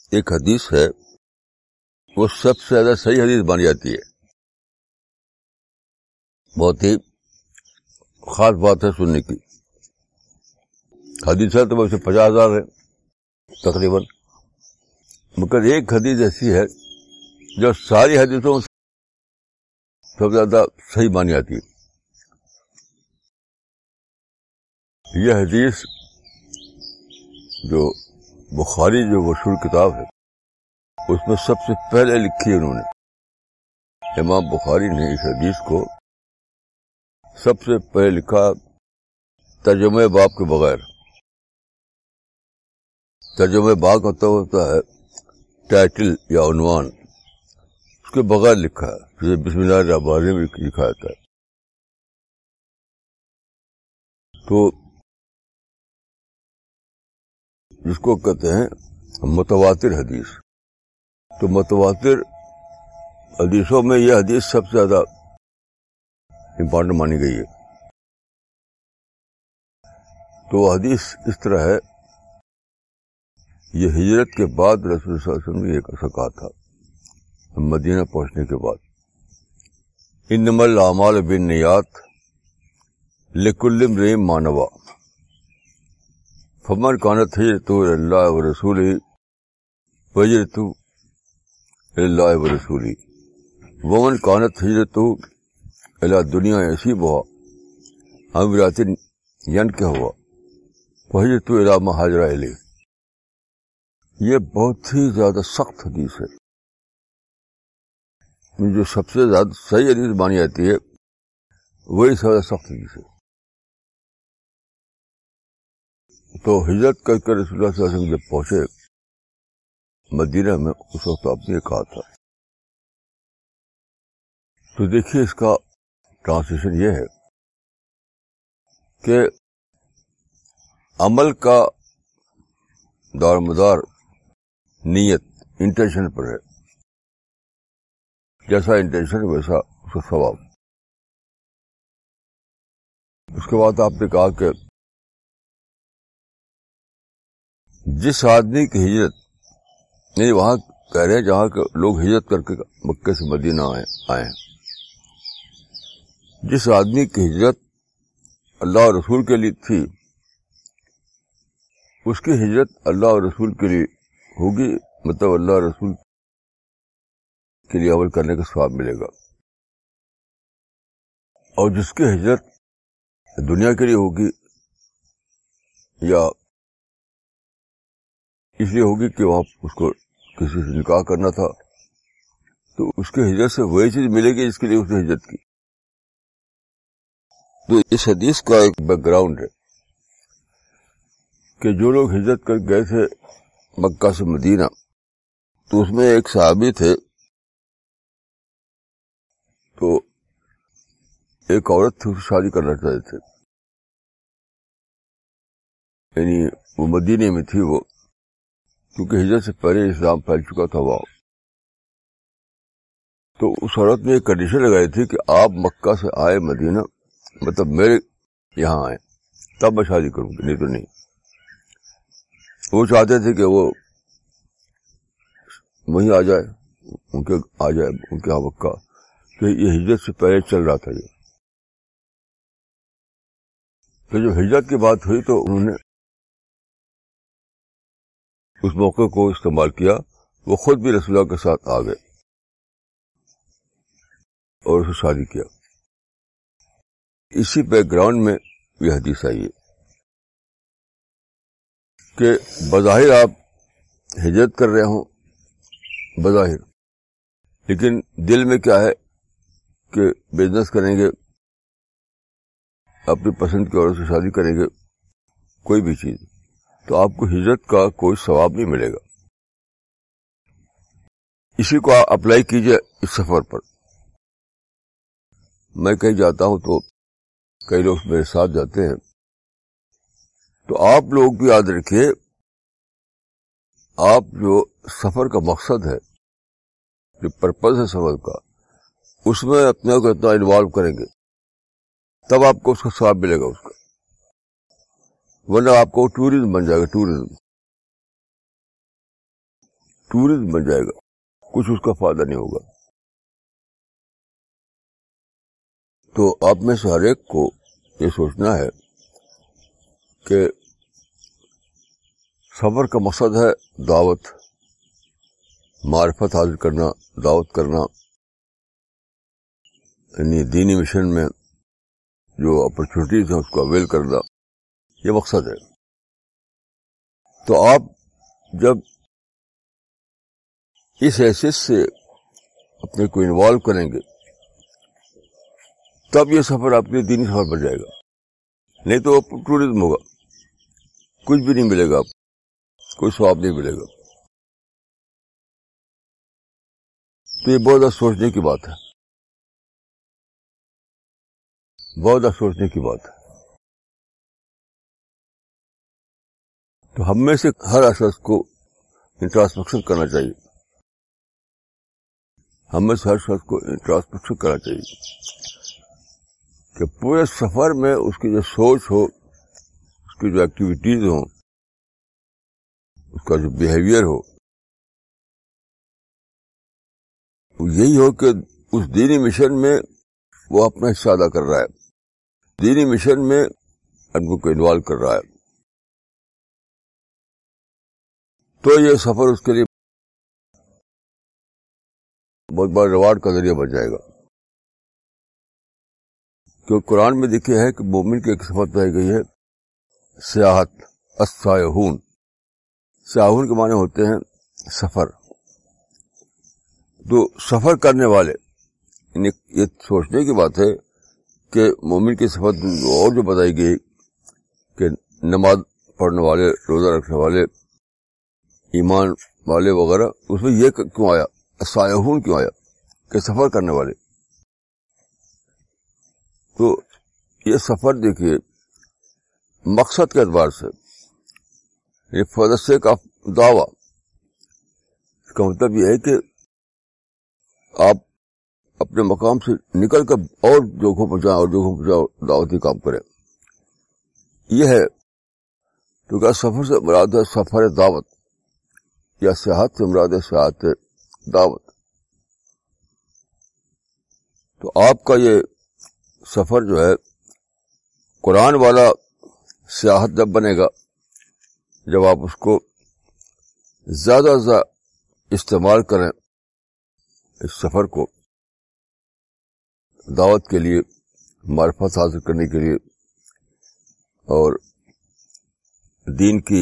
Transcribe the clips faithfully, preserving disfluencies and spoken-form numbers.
ایک حدیث ہے وہ سب سے زیادہ صحیح حدیث مانی جاتی ہے. بہت ہی خاص بات ہے سننے کی. حدیث ہے تو ویسے پچاس ہزار ہے تقریباً، مگر ایک حدیث ایسی ہے جو ساری حدیثوں سے سب سے زیادہ صحیح مانی جاتی ہے. یہ حدیث جو بخاری جو مشہور کتاب ہے اس میں سب سے پہلے لکھی ہے انہوں نے. امام بخاری نے اس حدیث کو سب سے پہلے لکھا ترجمہ باب کے بغیر. ترجمہ باب ہوتا ہوتا ہے ٹائٹل یا عنوان، اس کے بغیر لکھا ہے، جیسے بسم اللہ الرحمن الرحیم لکھا جاتا ہے. تو جس کو کہتے ہیں متواتر حدیث، تو متواتر حدیثوں میں یہ حدیث سب سے زیادہ امپورٹنٹ مانی گئی ہے. تو حدیث اس طرح ہے، یہ ہجرت کے بعد رسول صلی اللہ علیہ وسلم نے ایک ایسا کہا تھا مدینہ پہنچنے کے بعد، انما الاعمال بالنیات لکل امرئ ما نوی فمن کانت ہجرتہ الی اللہ ورسولہ فہجرتہ الی اللہ ورسولہ ومن کانت ہجرتہ الی دنیا یصیبھا او امرأۃ ینکحھا فہجرتہ الی ما ہاجر الیہ. یہ بہت ہی زیادہ سخت حدیث ہے. جو سب سے زیادہ صحیح حدیث مانی جاتی ہے وہی سب سے زیادہ سخت حدیث ہے. تو ہجرت کر کے رسول اللہ صلی اللہ علیہ وسلم جب پہنچے مدینہ میں، اس وقت آپ نے یہ کہا تھا. تو دیکھیے اس کا ٹرانسلیشن یہ ہے کہ عمل کا دار مدار نیت، انٹینشن پر ہے. جیسا انٹینشن ویسا اس کا ثواب. اس کے بعد آپ نے کہا کہ جس آدمی کی ہجرت، نہیں وہاں کہہ رہے ہیں جہاں کے لوگ ہجرت کر کے مکے سے مدینہ آئے آئے جس آدمی کی ہجرت اللہ اور رسول کے لیے تھی، اس کی ہجرت اللہ اور رسول کے لیے ہوگی، مطلب اللہ اور رسول کے لیے عمل کرنے کا ثواب ملے گا. اور جس کی ہجرت دنیا کے لیے ہوگی یا اس لیے ہوگی کہ وہاں اس کو کسی سے نکاح کرنا تھا، تو اس کی ہجرت سے وہی چیز ملے گی جس کے لیے اس نے ہجرت کی. تو اس حدیث کا ایک بیک گراؤنڈ ہے کہ جو لوگ ہجرت کر گئے تھے مکہ سے مدینہ، تو اس میں ایک صحابی تھے، تو ایک عورت تھی، اس سے شادی کرنا چاہتے تھے، یعنی وہ مدینے میں تھی، وہ کیونکہ ہجرت سے پہلے اسلام پھیل چکا تھا وہاں. تو اس عورت نے ایک کنڈیشن لگائی تھی کہ آپ مکہ سے آئے مدینہ، مطلب میرے یہاں آئے تب میں شادی کروں گی، نہیں تو نہیں. وہ چاہتے تھے کہ وہ وہیں آ جائے، ان کے آ جائے ان کے یہاں مکہ، کہ یہ ہجرت سے پہلے چل رہا تھا. یہ تو جو ہجرت کی بات ہوئی تو انہوں نے اس موقع کو استعمال کیا، وہ خود بھی رسول اللہ کے ساتھ آ گئے اور اسے شادی کیا. اسی بیک گراؤنڈ میں یہ حدیث آئی ہے کہ بظاہر آپ ہجرت کر رہے ہوں، بظاہر، لیکن دل میں کیا ہے کہ بزنس کریں گے، اپنی پسند کی عورت سے شادی کریں گے، کوئی بھی چیز، تو آپ کو ہجرت کا کوئی ثواب نہیں ملے گا. اسی کو آپ اپلائی کیجئے اس سفر پر. میں کہیں جاتا ہوں تو کئی لوگ میرے ساتھ جاتے ہیں، تو آپ لوگ بھی یاد رکھیے، آپ جو سفر کا مقصد ہے، جو پرپز ہے سفر کا، اس میں اپنے کو اتنا انوالو کریں گے تب آپ کو اس کا ثواب ملے گا اس کا، ورنہ آپ کو ٹورزم بن جائے گا. ٹورزم ٹورزم بن جائے گا، کچھ اس کا فائدہ نہیں ہوگا. تو آپ میں سے ہر ایک کو یہ سوچنا ہے کہ سفر کا مقصد ہے دعوت، معرفت حاصل کرنا، دعوت کرنا، یعنی دینی مشن میں جو اپرچونٹیز ہیں اس کو اویل کرنا، یہ مقصد ہے. تو آپ جب اس حیثیت سے اپنے کو انوالو کریں گے تب یہ سفر آپ کے لیے دینی سفر بن جائے گا. نہیں تو ٹورزم ہوگا، کچھ بھی نہیں ملے گا، آپ کوئی ثواب نہیں ملے گا. تو یہ بہت زیادہ سوچنے کی بات ہے، بہت زیادہ سوچنے کی بات ہے. تو ہم میں سے ہر شخص کو انٹراسپیکشن کرنا چاہیے، ہم میں سے ہر شخص کو انٹراسپیکشن کرنا چاہیے کہ پورے سفر میں اس کی جو سوچ ہو، اس کی جو ایکٹیویٹیز ہوں، اس کا جو بیہیویئر ہو، وہ یہی ہو کہ اس دینی مشن میں وہ اپنا حصہ ادا کر رہا ہے، دینی مشن میں آدمی کو انوالو کر رہا ہے. تو یہ سفر اس کے لیے بہت بڑا ریوارڈ کا ذریعہ بن جائے گا. کیونکہ قرآن میں دیکھا ہے کہ مومن کی ایک صفت بتائی گئی ہے، سیاحت، السائحون. سیاحون کے معنی ہوتے ہیں سفر. تو سفر کرنے والے، یعنی یہ سوچنے کی بات ہے کہ مومن کی صفت اور جو بتائی گئی کہ نماز پڑھنے والے، روزہ رکھنے والے، ایمان والے وغیرہ، اس میں یہ کیوں آیا، سائحون کیوں آیا کہ سفر کرنے والے. تو یہ سفر دیکھیے مقصد کے اعتبار سے، یہ فار دی سیک آف دعویٰ، اس کا مطلب یہ ہے کہ آپ اپنے مقام سے نکل کر اور جگہوں پر جائیں اور جگہوں پر جاؤ، دعوتی کام کریں. یہ ہے تو کیا سفر سے مراد ہے سفر دعوت، یا سیاحت سے مراد ہے سیاحت دعوت. تو آپ کا یہ سفر جو ہے قرآن والا سیاحت جب بنے گا، جب آپ اس کو زیادہ سے زیادہ استعمال کریں، اس سفر کو دعوت کے لیے، معرفت حاصل کرنے کے لیے، اور دین کی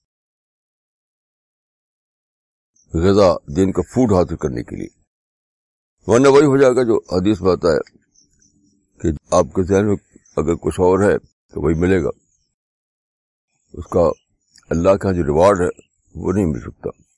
غذا، دین کا فوڈ حاصل کرنے کے لیے. ورنہ وہی ہو جائے گا جو حدیث میں آتا ہے کہ آپ کے ذہن میں اگر کچھ اور ہے تو وہی ملے گا، اس کا اللہ کا جو ریوارڈ ہے وہ نہیں مل سکتا.